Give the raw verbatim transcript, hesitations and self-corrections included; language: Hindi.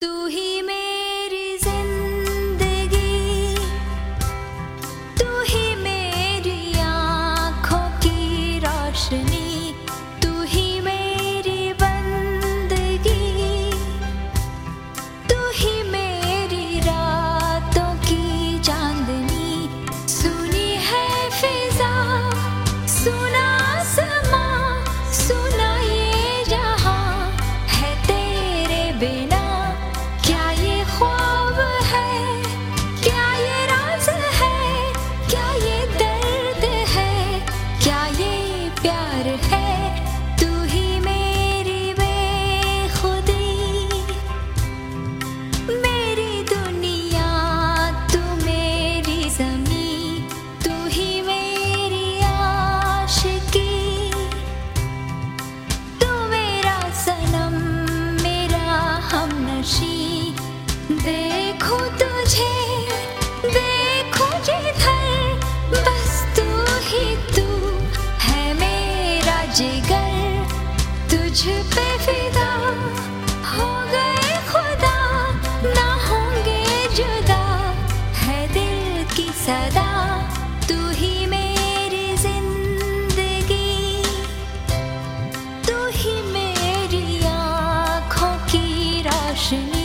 तू ही मेरी जिंदगी, तू ही मेरी आँखों की रोशनी, तू ही मेरी बंदगी, तू ही मेरी रातों की चांदनी। सुनी है फिजा, सुना आसमां, सुना ये जहां, है तेरे बिना क्या ये ख्वाब है, क्या ये राज है, क्या ये दर्द है, क्या ये प्यार है। तू ही मेरी बेखुदी, मेरी दुनिया, तू मेरी ज़मीं, तू ही मेरी आशिकी, तू मेरा सनम, मेरा हमनशी। देखो तुझे, देखो जिधर, बस तू ही तू है मेरा जिगर। तुझ पे फिदा हो गए खुदा, ना होंगे जुदा, है दिल की सदा। तू ही मेरी जिंदगी, तू ही मेरी आँखों की रोशनी।